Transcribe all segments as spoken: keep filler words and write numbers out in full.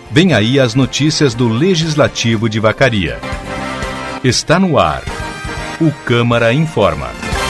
Vem aí as notícias do Legislativo de Vacaria. Está no ar. O Câmara Informa.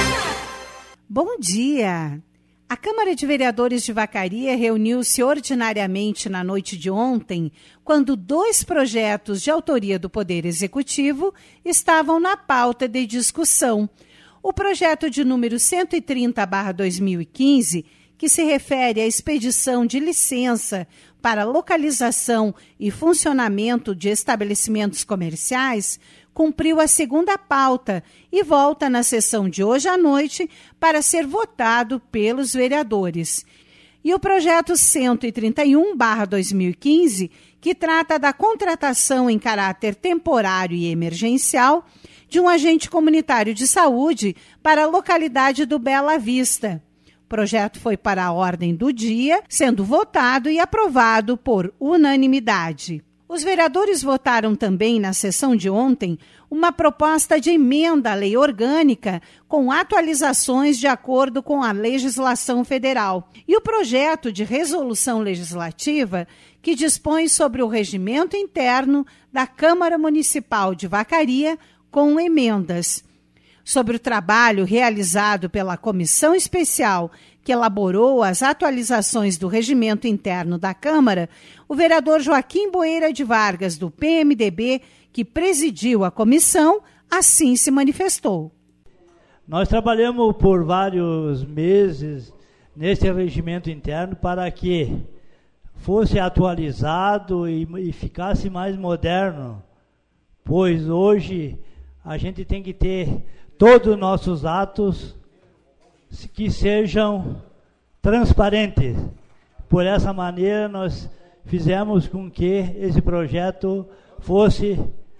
Bom dia! A Câmara de Vereadores de Vacaria reuniu-se ordinariamente na noite de ontem, quando dois projetos de autoria do Poder Executivo estavam na pauta de discussão. O projeto de número cento e trinta barra dois mil e quinze, que se refere à expedição de licença para localização e funcionamento de estabelecimentos comerciais, cumpriu a segunda pauta e volta na sessão de hoje à noite para ser votado pelos vereadores. E o projeto cento e trinta e um barra dois mil e quinze, que trata da contratação em caráter temporário e emergencial de um agente comunitário de saúde para a localidade do Bela Vista. O projeto foi para a ordem do dia, sendo votado e aprovado por unanimidade. Os vereadores votaram também, na sessão de ontem, uma proposta de emenda à lei orgânica com atualizações de acordo com a legislação federal e o projeto de resolução legislativa que dispõe sobre o regimento interno da Câmara Municipal de Vacaria com emendas. Sobre o trabalho realizado pela Comissão Especial que elaborou as atualizações do regimento interno da Câmara, o vereador Joaquim Boeira de Vargas, do P M D B, que presidiu a comissão, assim se manifestou. Nós trabalhamos por vários meses nesse regimento interno para que fosse atualizado e, e ficasse mais moderno, pois hoje a gente tem que ter todos os nossos atos que sejam transparentes. Por essa maneira, nós fizemos com que esse projeto fosse,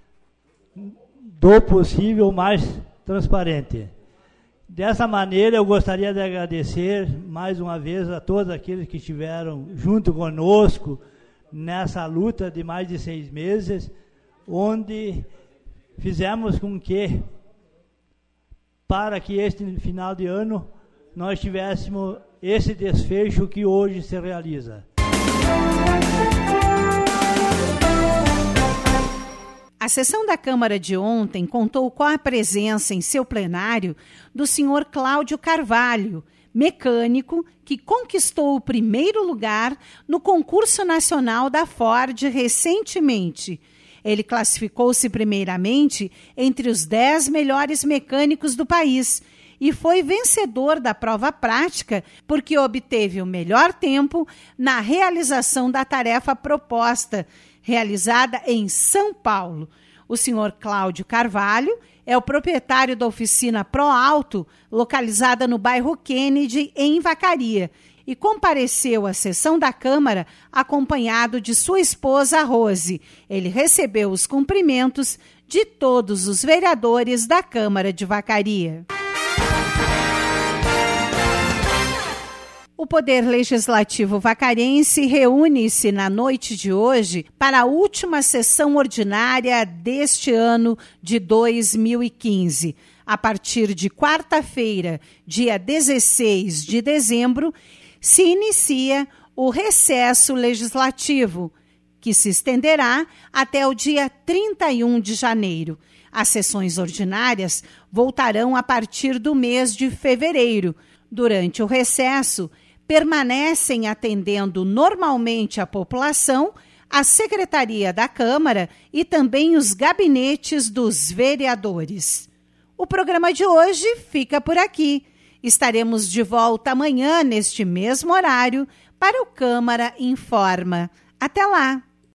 do possível, mais transparente. Dessa maneira, eu gostaria de agradecer mais uma vez a todos aqueles que estiveram junto conosco nessa luta de mais de seis meses, onde fizemos com que, para que este final de ano, nós tivéssemos esse desfecho que hoje se realiza. A sessão da Câmara de ontem contou com a presença em seu plenário do senhor Cláudio Carvalho, mecânico que conquistou o primeiro lugar no concurso nacional da Ford recentemente. Ele classificou-se primeiramente entre os dez melhores mecânicos do país e foi vencedor da prova prática porque obteve o melhor tempo na realização da tarefa proposta, realizada em São Paulo. O senhor Cláudio Carvalho é o proprietário da oficina Pro Auto, localizada no bairro Kennedy, em Vacaria, e compareceu à sessão da Câmara acompanhado de sua esposa Rose. Ele recebeu os cumprimentos de todos os vereadores da Câmara de Vacaria. O Poder Legislativo Vacarense reúne-se na noite de hoje para a última sessão ordinária deste ano de dois mil e quinze. A partir de quarta-feira, dia dezesseis de dezembro, se inicia o recesso legislativo, que se estenderá até o dia trinta e um de janeiro. As sessões ordinárias voltarão a partir do mês de fevereiro. Durante o recesso, permanecem atendendo normalmente a população, a Secretaria da Câmara e também os gabinetes dos vereadores. O programa de hoje fica por aqui. Estaremos de volta amanhã, neste mesmo horário, para o Câmara Informa. Até lá!